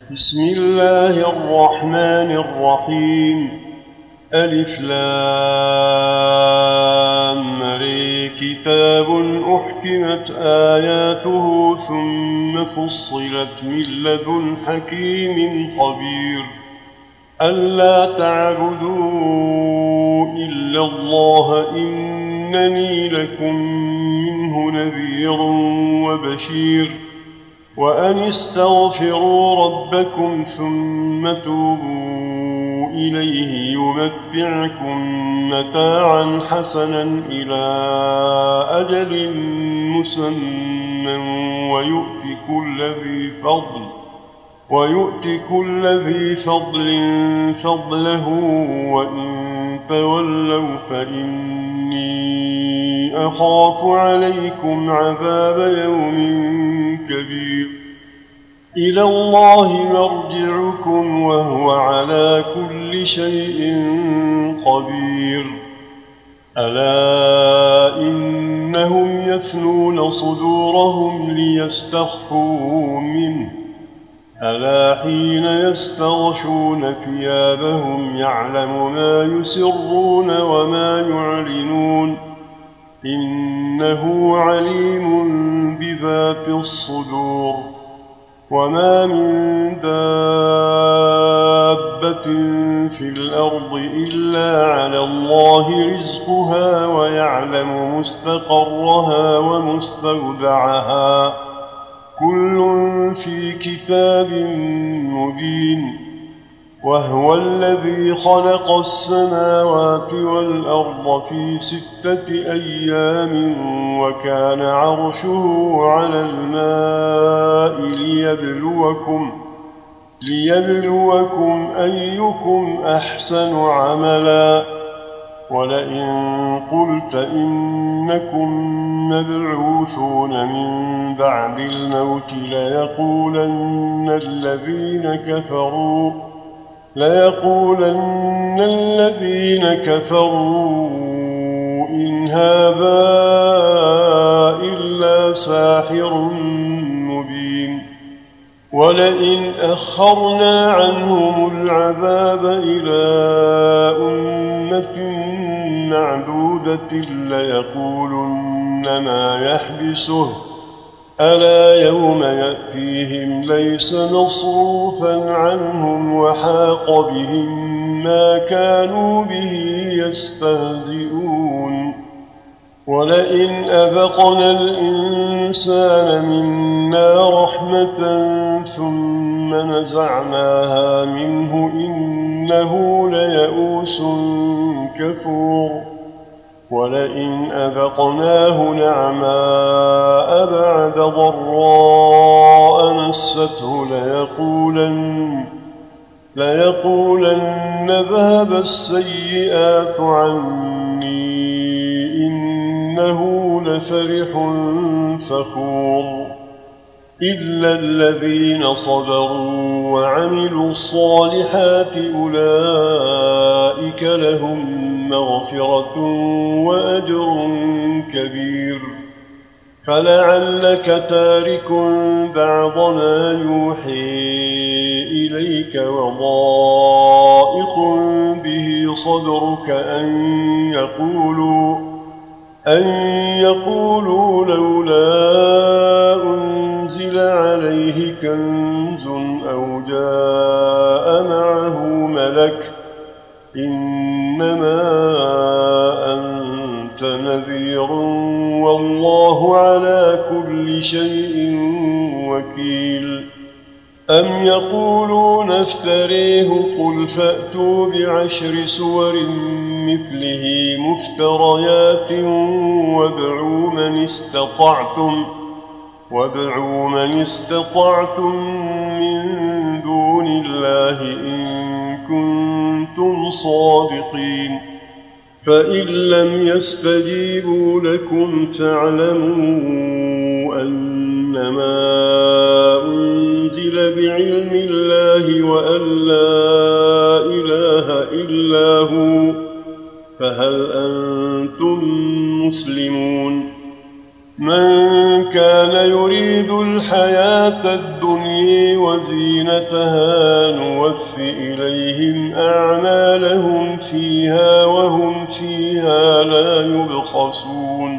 بسم الله الرحمن الرحيم. ألف لام ر. كتاب أحكمت آياته ثم فصلت من لدن حكيم خبير. ألا تعبدوا إلا الله إنني لكم منه نذير وبشير. وأن استغفروا ربكم ثم توبوا إليه يمتعكم متاعا حسنا إلى أجل مسمى ويؤت كل ذي فضل فضله. وإن تولوا فإني أخاف عليكم عذاب يوم كبير. إلى الله مرجعكم وهو على كل شيء قدير. ألا إنهم يثنون صدورهم ليستخفوا منه. ألا حين يستغشون ثيابهم يعلم ما يسرون وما يعلنون إنه عليم بذات الصدور. وما من دابة في الأرض إلا على الله رزقها ويعلم مستقرها ومستودعها كل في كتاب مبين. وهو الذي خلق السماوات والأرض في 6 أيام وكان عرشه على الماء ليبلوكم أيكم أحسن عملا. ولئن قلت إنكم مبعوثون من بعد الموت ليقولن الذين كفروا إن هذا إلا ساحر مبين. ولئن أخرنا عنهم العذاب إلى أمة معدودة ليقولن ما يحبسه ألا يوم يأتيهم ليس مصروفا عنهم وحاق بهم ما كانوا به يستهزئون. ولئن أذقنا الإنسان منا رحمة ثم نزعناها منه إنه ليئوس كفور. ولئن أذقناه نعماء بعد ضراء مسته ليقولن ذهب السيئات عني إنه لفرح فخور. إلا الذين صبروا وعملوا الصالحات أولئك لهم مغفرة وأجر كبير. فلعلك تارك بعض ما يوحي إليك وضائق به صدرك أن يقولوا لولا أنزل عليه كنز أو جاء معه ملك إنما أنت نذير والله على كل شيء وكيل. أم يقولون افتريه قل فأتوا ب10 سور مثله مفتريات وادعوا من استطعتم من دون الله إن كنتم صادقين. فإن لم يستجيبوا لكم فاعلموا أنما أنزل بعلم الله وأن لا إله إلا هو فهل أنتم مسلمون. من كان يريد الحياة الدنيا وزينتها نوف إليهم أعمالهم فيها وهم فيها لا يبخسون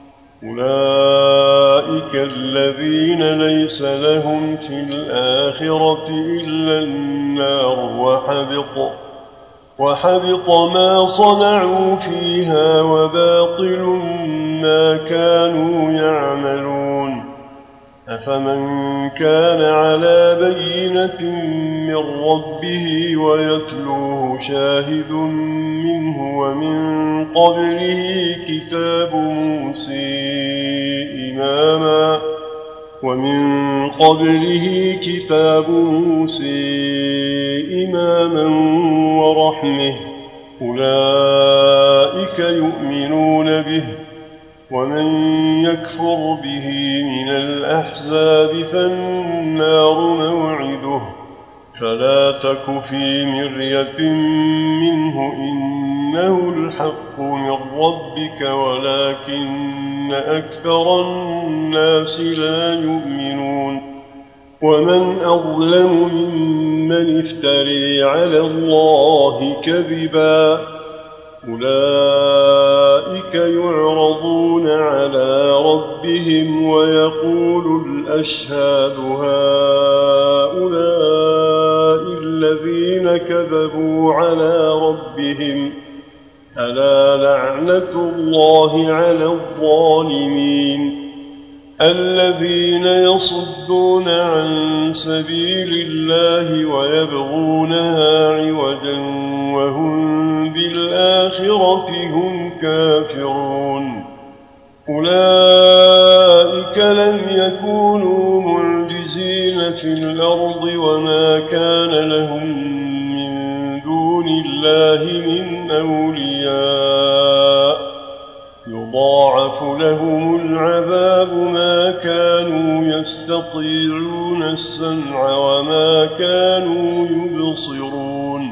أولئك الذين ليس لهم في الآخرة إلا النار وحبط ما صنعوا فيها وباطل ما كانوا يعملون أفمن كان على بينة من ربه ويتلوه شاهد منه ومن قبله كتاب موسى إماما ورحمه أولئك يؤمنون به ومن يكفر به من الأحزاب فالنار موعده فلا تك في مرية منه إنه الحق من ربك ولكن أكثر الناس لا يؤمنون ومن أظلم ممن افتري على الله كذبا أولئك يعرضون على ربهم ويقول الأشهاد هؤلاء الذين كذبوا على ربهم ألا لعنة الله على الظالمين الذين يصدون عن سبيل الله ويبغونها عوجا وهم بالآخرة هم كافرون أولئك لم يكونوا معجزين في الأرض وما كان لهم من دون الله من أولياء يضاعف لهم العذاب ما كانوا يستطيعون السمع وما كانوا يبصرون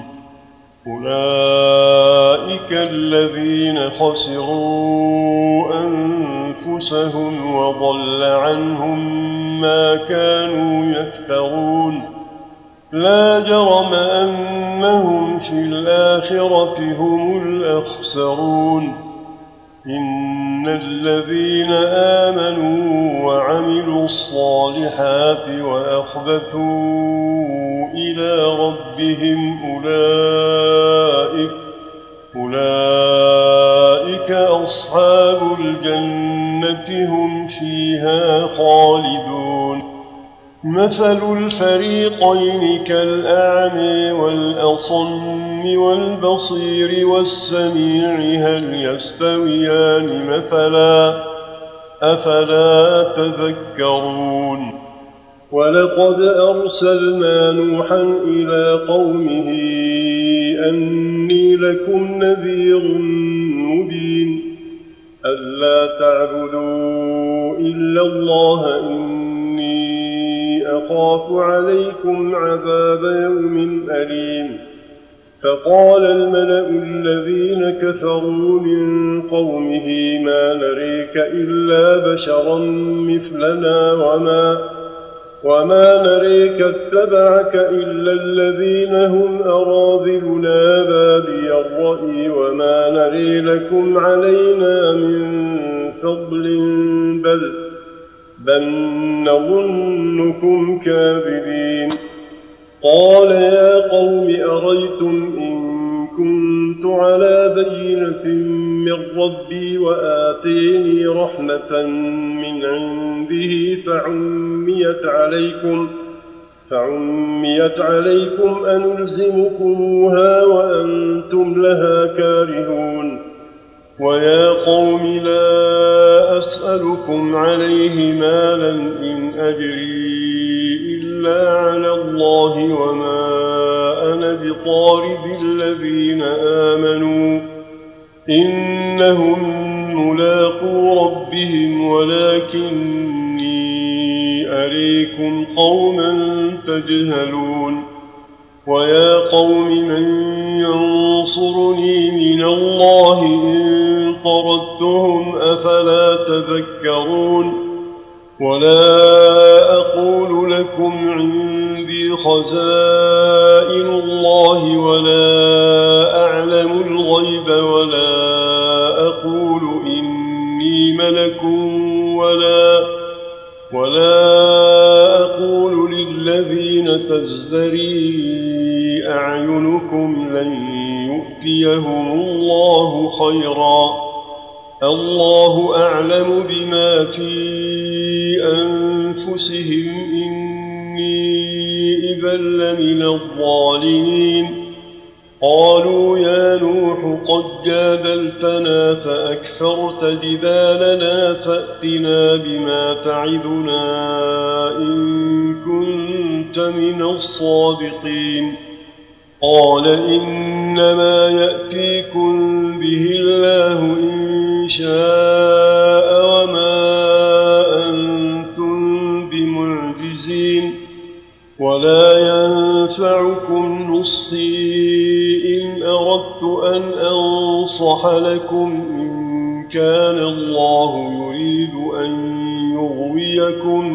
أولئك الذين خسروا أنفسهم وضل عنهم ما كانوا يفترون لا جرم أنهم في الآخرة هم الأخسرون إن الذين آمنوا وعملوا الصالحات وأخبتوا إلى ربهم أولئك أصحاب الجنة هم فيها خالدون مثل الفريقين كالأعمى والأصم والبصير والسميع هل يستويان مثلا أفلا تذكرون ولقد أرسلنا نوحا إلى قومه أني لكم نذير مبين ألا تعبدوا إلا الله إني أخاف عليكم عذاب يوم أليم فقال الملأ الذين كفروا من قومه ما نريك إلا بشرا مثلنا وما نريك اتبعك إلا الذين هم أراذلنا بادي الرأي وما نري لكم علينا من فضل بل نظنكم كاذبين قال يا قوم أريتم إن كنت على بينة من ربي وآتيني رحمة من عنده فعميت عليكم أنلزمكموها وأنتم لها كارهون ويا قوم لا أسألكم عليه مالا إن أجري إلا على الله وما أنا بطارد الذين آمنوا إنهم ملاقو ربهم ولكني أريكم قوما تجهلون ويا قوم من ينصرني من الله إن طردتهم أفلا تذكرون ولا أقول لكم عندي خزائن الله ولا أعلم الغيب ولا أقول إني ملك ولا أقول للذين تزدري أعينكم لن يؤتيهم الله خيرا الله أعلم بما في أنفسهم إني إذا لمن الظالمين قالوا يا نوح قد جادلتنا فأكثرت جدالنا فأتنا بما تعدنا إن كنت من الصادقين قال إنما يأتيكم به الله إن شاء وما أنتم بمعجزين ولا ينفعكم نصحي إن أردت أن أنصح لكم إن كان الله يريد أن يغويكم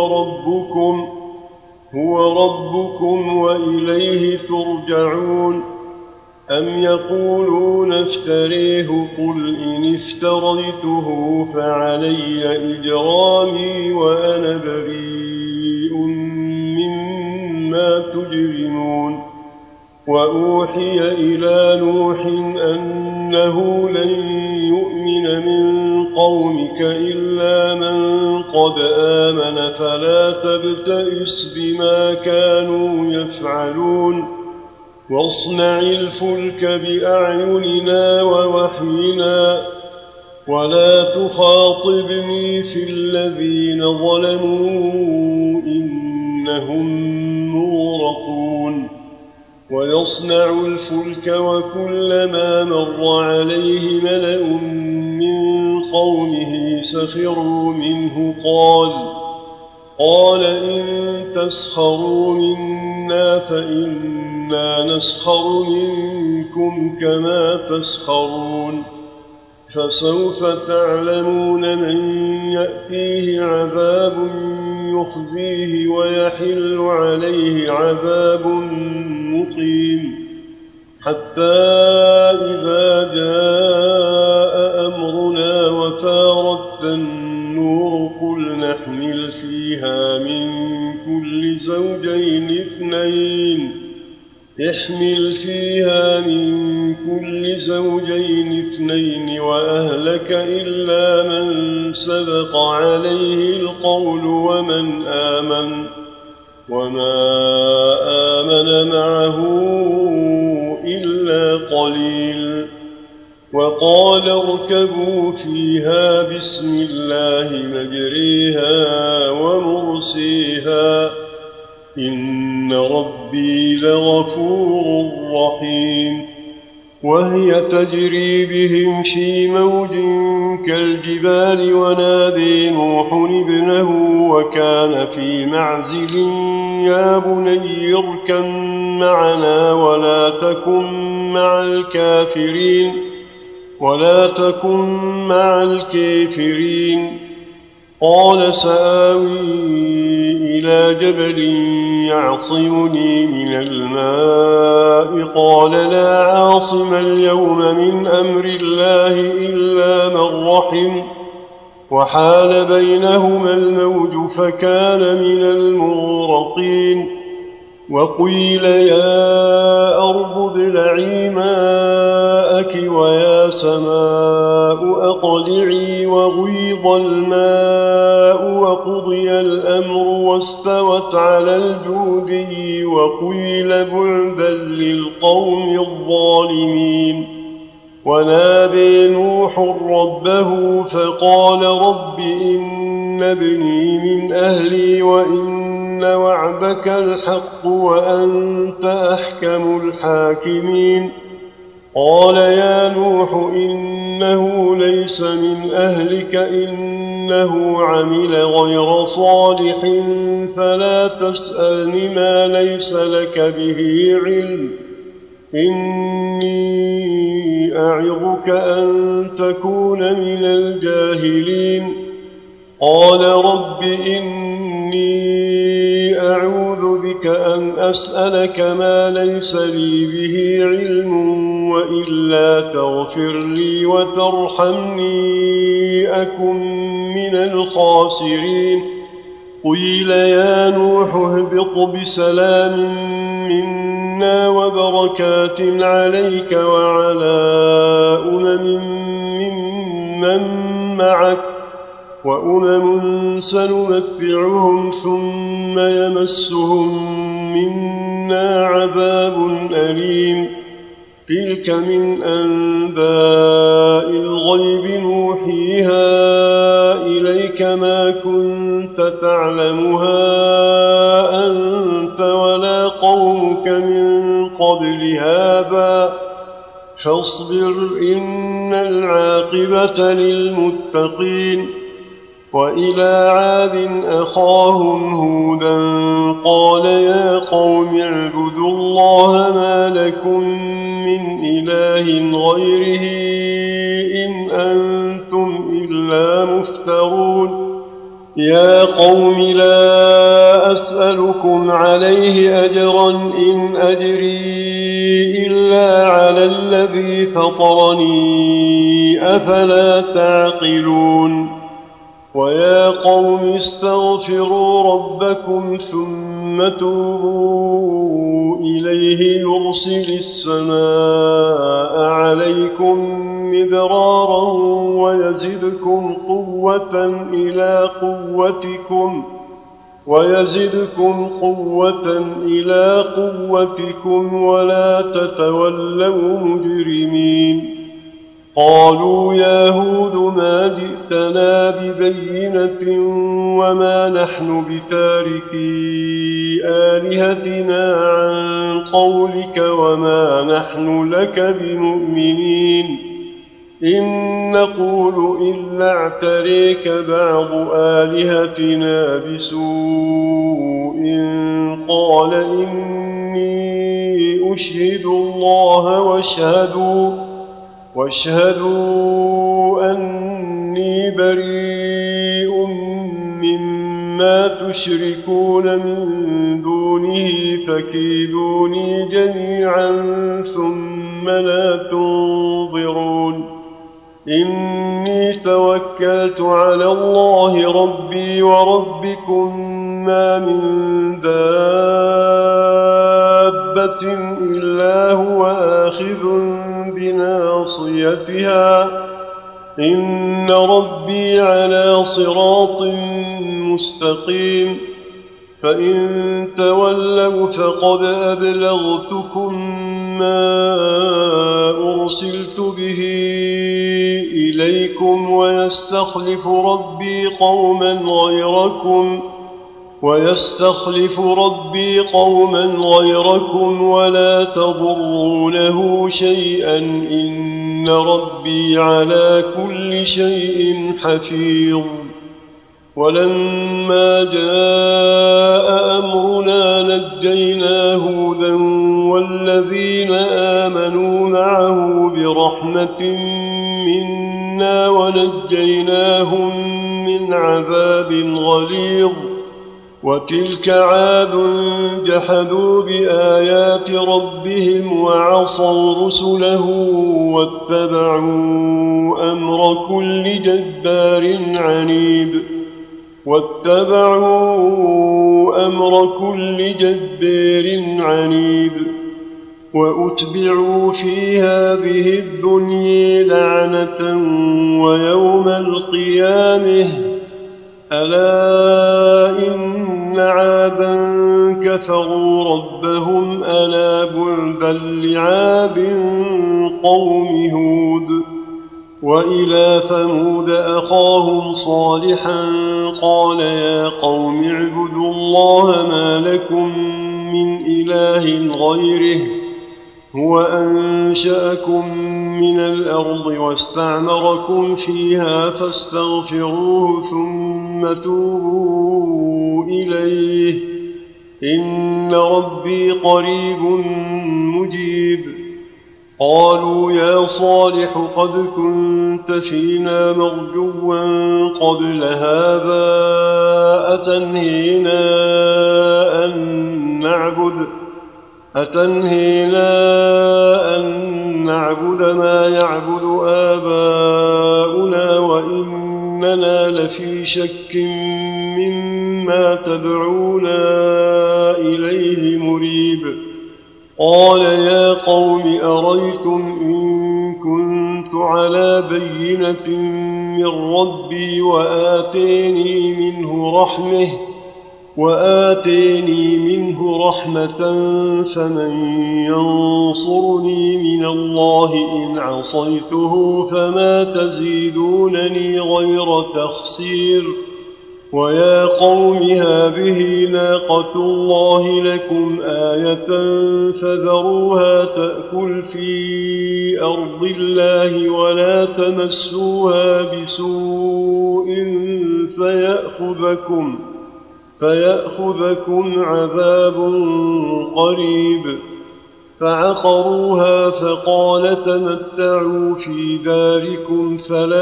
هو ربكم وإليه ترجعون أم يقولون افتريه قل إن افتريته فعلي إجرامي وأنا بريء مما تجرمون وأوحي إلى نوح أنه لن يؤمن من قومك إلا من قد آمن فلا تبتئس بما كانوا يفعلون واصنع الفلك بأعيننا ووحينا ولا تخاطبني في الذين ظلموا إنهم مغرقون ويصنع الفلك وكلما مر عليه ملأ من قومه سخروا منه قال إن تسخروا منا فإنا نسخر منكم كما تسخرون فسوف تعلمون من يأتيه عذاب يخزيه ويحل عليه عذاب مقيم حتى إذا جاء أمرنا وفارت النور قل نحمل فيها من كل زوجين اثنين وأهلك إلا من سبق عليه القول وما آمن معه إلا قليل وقال اركبوا فيها بسم الله مجريها ومرسيها إن ربي لغفور رحيم وهي تجري بهم في موج كالجبال ونادي نوح ابنه وكان في معزل يا بني اركب معنا ولا تكن مع الكافرين قال سآوي إلى جبل يعصمني من الماء قال لا عاصم اليوم من أمر الله إلا من رحم وحال بينهما الموج فكان من المغرقين وقيل يا أرض ابلعي ماءك ويا سماء أقلعي وغيض الماء وقضي الأمر واستوت على الجودي وقيل بعدا للقوم الظالمين ونادي نوح ربه فقال رب إن ابني من أهلي وإن وعدك الحق وأنت أحكم الحاكمين قال يا نوح إنه ليس من أهلك إنه عمل غير صالح فلا تسألني ما ليس لك به علم إني أعظك أن تكون من الجاهلين قال رب إني أعوذ بك أن أسألك ما ليس لي به علم وإلا تغفر لي وترحمني أكن من الخاسرين قيل يا نوح اهبط بسلام منا وبركات عليك وعلى ممن معك وأمم سنمتعهم ثم يمسهم منا عذاب أليم تلك من أنباء الغيب نوحيها إليك ما كنت تعلمها أنت ولا قومك من قبل هذا فاصبر إن العاقبة للمتقين وإلى عاد أخاهم هودا قال يا قوم اعبدوا الله ما لكم من إله غيره إن أنتم إلا مفترون يا قوم لا أسألكم عليه أجرا إن أجري إلا على الذي فطرني أفلا تعقلون ويا قوم استغفروا ربكم ثم توبوا إليه يرسل السماء عليكم مدرارا ويزدكم قوة إلى قوتكم ولا تتولوا مجرمين قالوا يا هود ما جئتنا ببينة وما نحن بتاركي آلهتنا عن قولك وما نحن لك بمؤمنين إن نقول إلا اعتريك بعض آلهتنا بسوء قال إني أشهد الله واشهدوا أني بريء مما تشركون من دونه فكيدوني جميعا ثم لا تنظرون إني توكلت على الله ربي وربكم ما من دابة إلا هو آخذ بناصيتها إن ربي على صراط مستقيم فإن تولوا فقد أبلغتكم ما أرسلت به إليكم ويستخلف ربي قوما غيركم ولا تضرونه شيئا إن ربي على كل شيء حفيظ ولما جاء أمرنا نجينا هودا والذين آمنوا معه برحمة منا ونجيناهم من عذاب غليظ وتلك عاد جحدوا بآيات ربهم وعصوا رسله واتبعوا أمر كل جبار عنيد وأتبعوا في هذه الدنيا لعنة ويوم القيامة ألا إن عادا كفروا ربهم ألا بعدا لعاد قوم هود وإلى ثمود أخاهم صالحا قال يا قوم اعبدوا الله ما لكم من إله غيره هو أنشأكم من الأرض واستعمركم فيها فاستغفروه ثم توبوا إليه إن ربي قريب مجيب قالوا يا صالح قد كنت فينا مرجوا قبل هذا أتنهينا أن نعبد ما يعبد آباؤنا وإننا لفي شك مما تدعونا إليه مريب. قال يا قوم أريتم إن كنت على بينة من ربي وآتيني منه رحمة فمن ينصرني من الله إن عصيته فما تزيدونني غير تخسير. ويا قوم هذه ناقة الله لكم آية فذروها تأكل في أرض الله ولا تمسوها بسوء فيأخذكم عذاب قريب. فعقروها فقال تمتعوا في داركم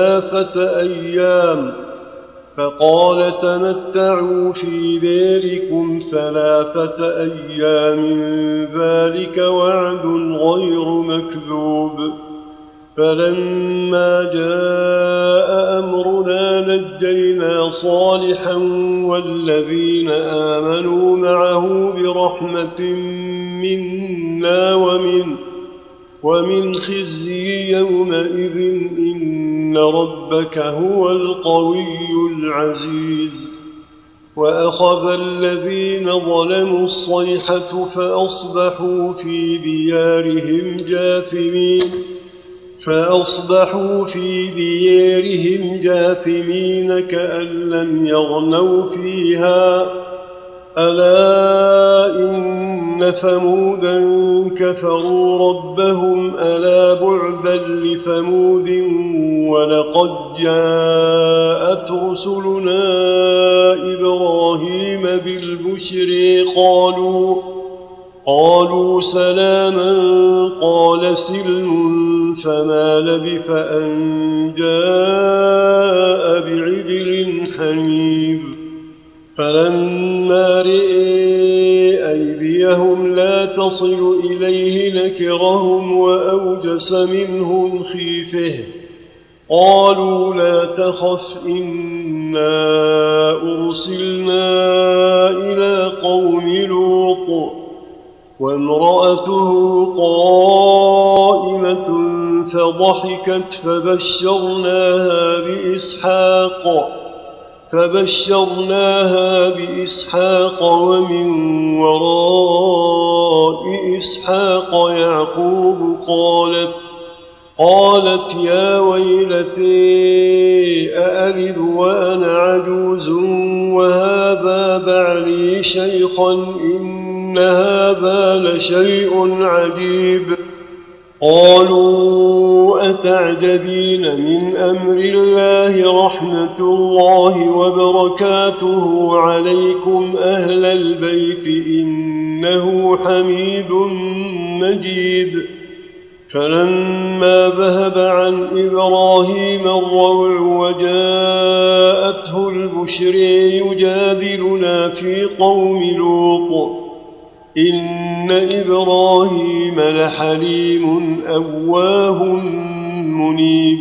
3 أيام ذلك وعد غير مكذوب. فلما جاء أمرنا نجينا صالحا والذين آمنوا معه برحمة منا ومن خزي يومئذ إن ربك هو القوي العزيز. وأخذ الذين ظلموا الصيحة فأصبحوا في ديارهم جاثمين كأن لم يغنوا فيها. ألا إن ثمودا كفروا ربهم ألا بعدا لثمود ولقد جاءت رسلنا إبراهيم بالبشر قالوا سلاما قال سلم فما لبث أن جاء بعجل حنيذ. فلما رئي أيديهم لا تصل إليه نكرهم وأوجس منهم خيفة. قالوا لا تخف إنا أرسلنا إلى قوم لوط وامرأته قائمة فضحكت فبشرناها بإسحاق ومن وراء إسحاق يعقوب. قالت يا ويلتي أألد وأنا عجوز وهذا بعلي شيخا إن هذا لشيء عجيب. قالوا أتعجبين من أمر الله رحمة الله وبركاته عليكم أهل البيت إنه حميد مجيد. فلما ذهب عن إبراهيم الروع وجاءته البشر يجادلنا في قوم لوط إن إبراهيم لحليم أواه منيب.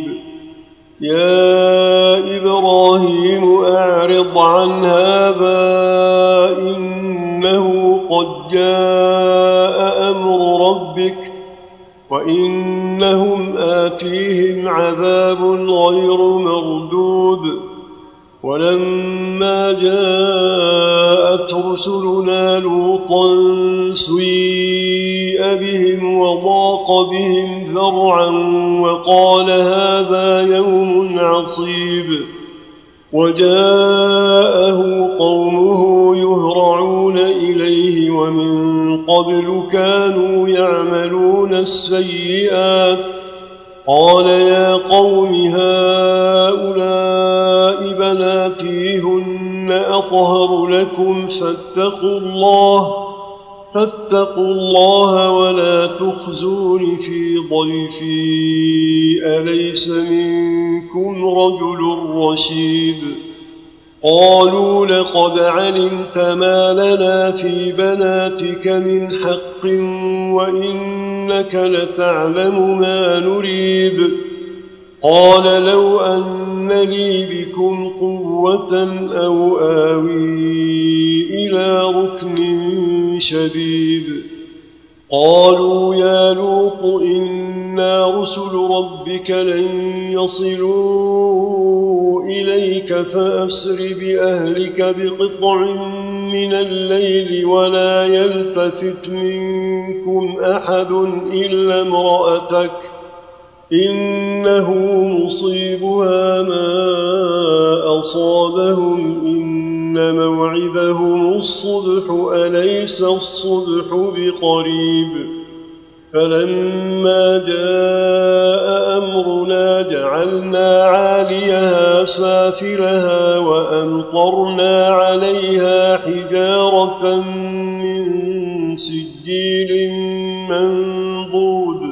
يا إبراهيم أعرض عن هذا إنه قد جاء أمر ربك وإنهم آتيهم عذاب غير مردود. ولما جاءت رسلنا لوطا سيء بهم وضاق بهم ذرعا وقال هذا يوم عصيب. وجاءه قومه يهرعون إليه ومن قبل كانوا يعملون السيئات. قال يا قوم هؤلاء بناتي هن أطهر لكم فاتقوا الله ولا تخزون في ضيفي أليس منكم رجل رشيد قالوا لقد علمت ما لنا في بناتك من حق وإنك لتعلم ما نريد قال لو أن لي بكم قوة أو آوي إلى ركن شديد قالوا يا لوط إنا رسل ربك لن يصلوا إليك فأسر بأهلك بقطع من الليل ولا يلتفت منكم أحد إلا امرأتك إنه مصيبها ما أصابهم إن موعدهم الصبح أليس الصبح بقريب فلما جاء أمرنا جعلنا عاليها سافلها وأمطرنا عليها حجارة من سجيل منضود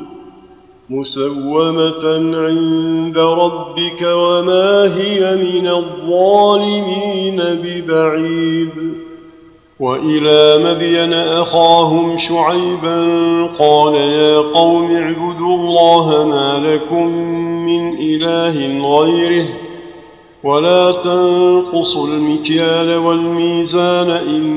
مسومة عند ربك وما هي من الظالمين ببعيد وإلى مدين أخاهم شعيبا قال يا قوم اعبدوا الله ما لكم من إله غيره ولا تنقصوا المكيال والميزان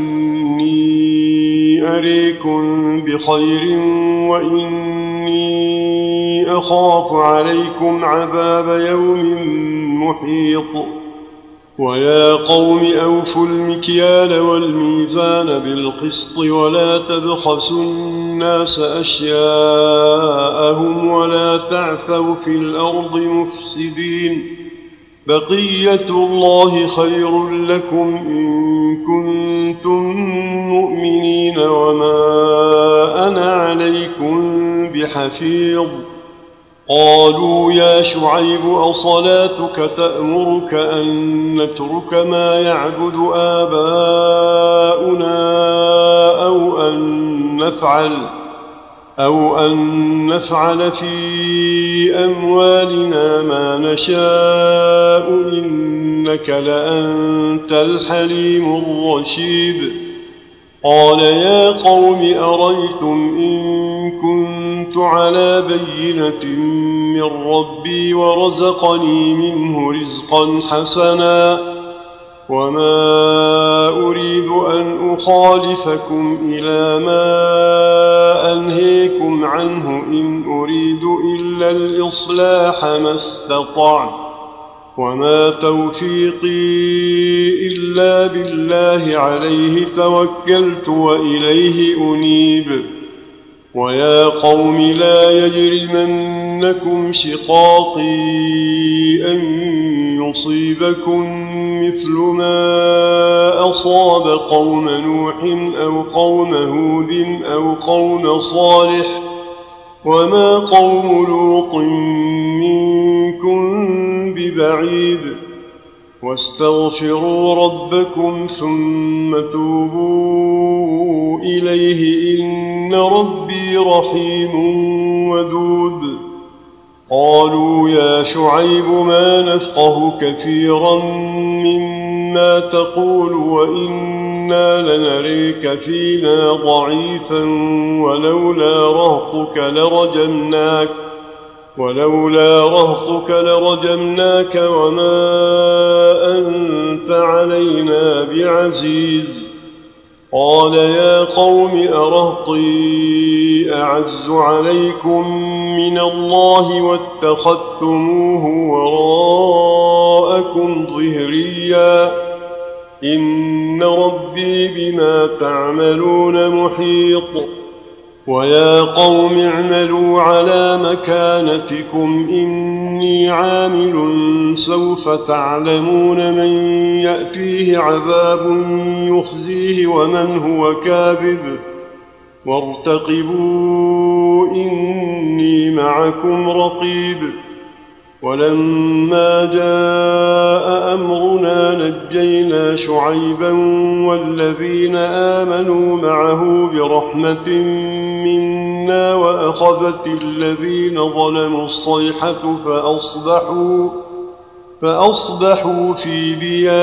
إني أريكم بخير وإني أخاف عليكم عذاب يوم محيط ويا قوم أوفوا المكيال والميزان بالقسط ولا تبخسوا الناس أشياءهم ولا تعثوا في الأرض مفسدين بقية الله خير لكم إن كنتم مؤمنين وما أنا عليكم بحفيظ قالوا يا شعيب أصلاتك تأمرك أن نترك ما يعبد آباؤنا أو أن نفعل في أموالنا ما نشاء إنك لأنت الحليم الرشيد قال يا قوم أريتم إن كنت على بينة من ربي ورزقني منه رزقا حسنا وما أريد أن أخالفكم إلى ما أنهيكم عنه إن أريد إلا الإصلاح ما استطعت وما توفيقي إلا بالله عليه توكلت وإليه أنيب ويا قوم لا يجرمنكم شقاقي أن يصيبكم مثل ما أصاب قوم نوح أو قوم هود أو قوم صالح وما قوم لوط منكم ببعيد واستغفروا ربكم ثم توبوا إليه إن ربي رحيم ودود قالوا يا شعيب ما نفقه كثيرا مما تقول وإنا لنريك فينا ضعيفا ولولا رهطك لرجمناك وما أنت علينا بعزيز قال يا قوم أرهطي أعز عليكم من الله واتخذتموه وراءكم ظهريا إن ربي بما تعملون محيط ويا قوم اعملوا على مكانتكم إني عامل سوف تعلمون من يأتيه عذاب يخزيه ومن هو كاذب وارتقبوا إني معكم رقيب ولما جاء أمرنا نجينا شعيبا والذين آمنوا معه برحمة منا وأخذت الذين ظلموا الصيحة فأصبحوا في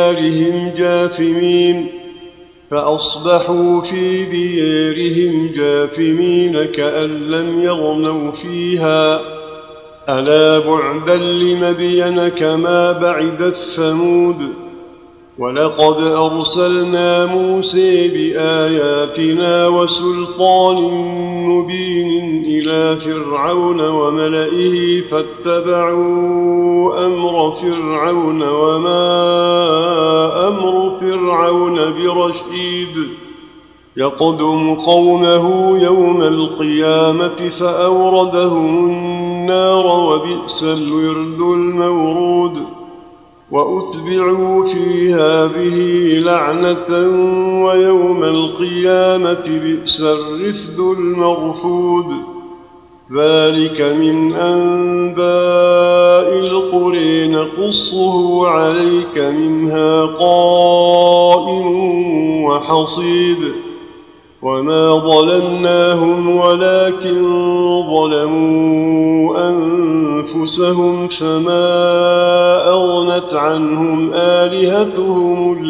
ديارهم جاثمين كأن لم يغنوا فيها ألا بعدا لمدين كما بعدت ثمود ولقد أرسلنا موسى بآياتنا وسلطان مبين إلى فرعون وملئه فاتبعوا أمر فرعون وما أمر فرعون برشيد يقدم قومه يوم القيامة فأوردهم النار وبئس الورد المورود وأتبعوا في هذه لعنة ويوم القيامة بئس الرفد المرفود ذلك من أنباء القرى نقصه عليك منها قائم وحصيد وما ظلمناهم ولكن ظلموا أنفسهم فما أغنت عنهم آلهتهم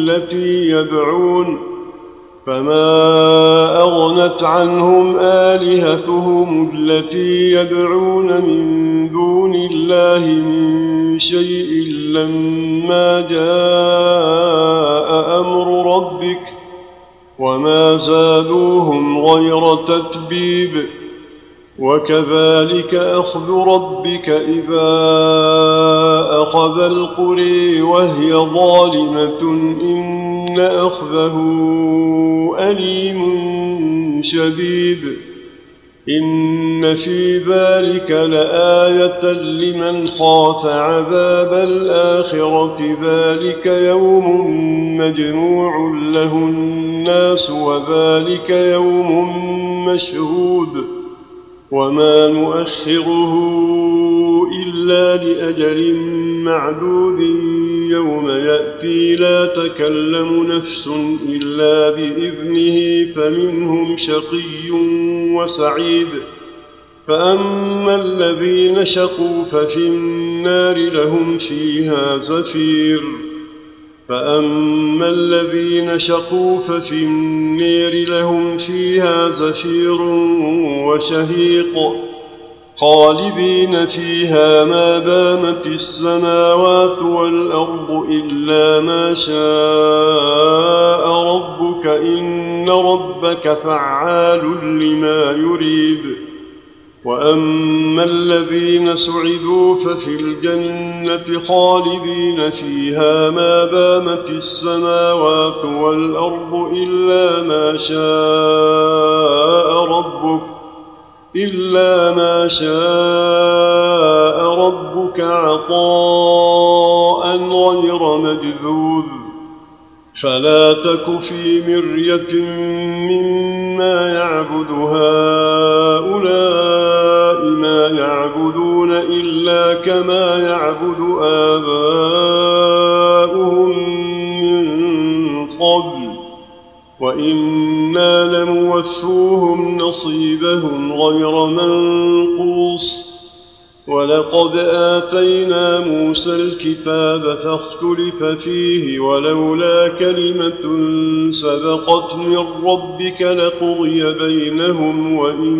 التي يدعون من دون الله من شيء لما جاء أمر ربك وما زادوهم غير تتبيب وكذلك أخذ ربك إذا أخذ القرى وهي ظالمة إن أخذه أليم شديد إن في ذلك لآية لمن خاف عذاب الآخرة ذلك يوم مجموع له الناس وذلك يوم مشهود وما نؤخره إلا لأجل معدود يوم يأتي لا تكلم نفس إلا بإذنه فمنهم شقي وسعيد فأما الذين شقوا ففي النار لهم فيها زفير وشهيق خالدين فيها ما دامت السماوات والأرض إلا ما شاء ربك إن ربك فعال لما يريد وأما الذين سعدوا ففي الجنة خالدين فيها ما دامت السماوات والأرض إلا ما شاء ربك عطاء غير مجذوذ فلا تك في مرية مما يعبد هؤلاء ما يعبدون إلا كما يعبد آباؤهم من قبل وإنا لموفوهم نصيبهم غير منقوص ولقد آتينا موسى الكتاب فاختلف فيه ولولا كلمة سبقت من ربك لقضي بينهم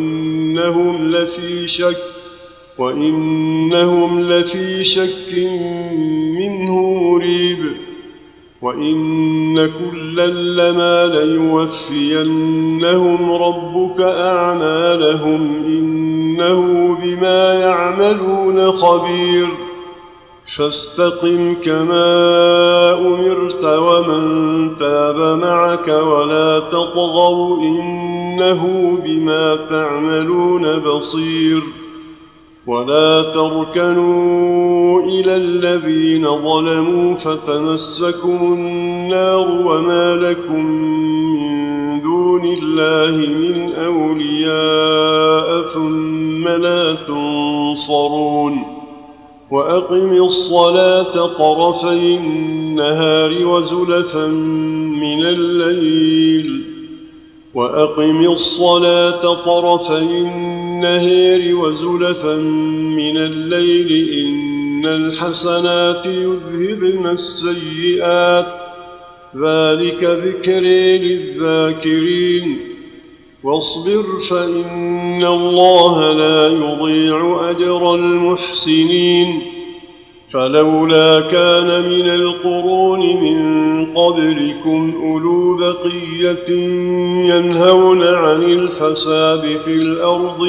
وإنهم لفي شك منه مريب وإن كلا لما ليوفينهم ربك أعمالهم إنه بما يعملون خبير فاستقم كما أمرت ومن تاب معك ولا تطغوا إنه بما تعملون بصير ولا تركنوا إلى الذين ظلموا فتمسكم النار وما لكم من دون الله من أولياء ثم لا تنصرون وأقم الصلاة طرفي النهار وزلفا من الليل وأقم الصلاة طرفي النهار وزلفا من الليل إن الحسنات يذهبن السيئات ذلك ذكر للذاكرين واصبر فإن الله لا يضيع أجر المحسنين فلولا كان من القرون من قبلكم أولو بقية ينهون عن الفساد في الأرض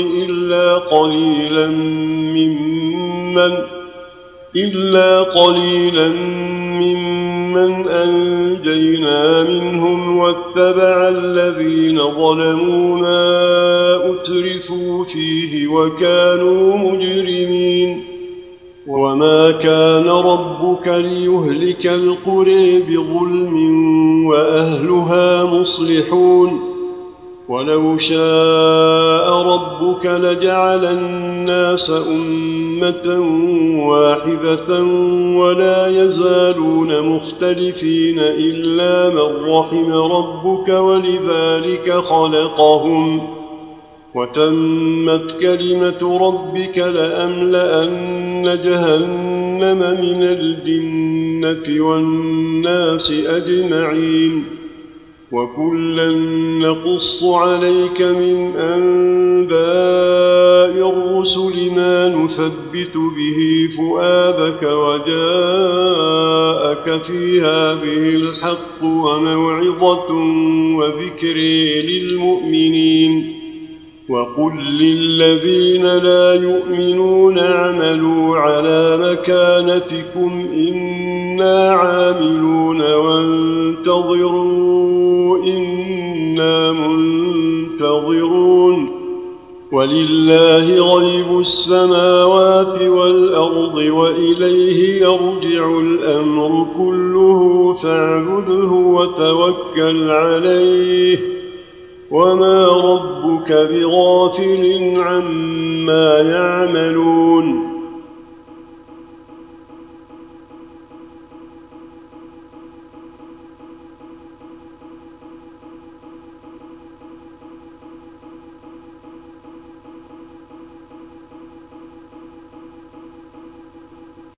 إلا قليلا ممن أنجينا منهم واتبع الذين ظلموا ما أترفوا فيه وكانوا مجرمين وما كان ربك ليهلك القرى بظلم وأهلها مصلحون ولو شاء ربك لجعل الناس أمة واحدة ولا يزالون مختلفين إلا من رحم ربك ولذلك خلقهم وتمت كلمة ربك لأملأن جهنم من الجنة والناس أجمعين وكلا نقص عليك من أنباء الرسل ما نثبت به فؤادك وجاءك في هذه الحق وموعظة وذكر للمؤمنين وقل للذين لا يؤمنون اعملوا على مكانتكم إنا عاملون وانتظروا إنا منتظرون ولله غيب السماوات والأرض وإليه يرجع الأمر كله فاعبده وتوكل عليه وما ربك بغافل عما يعملون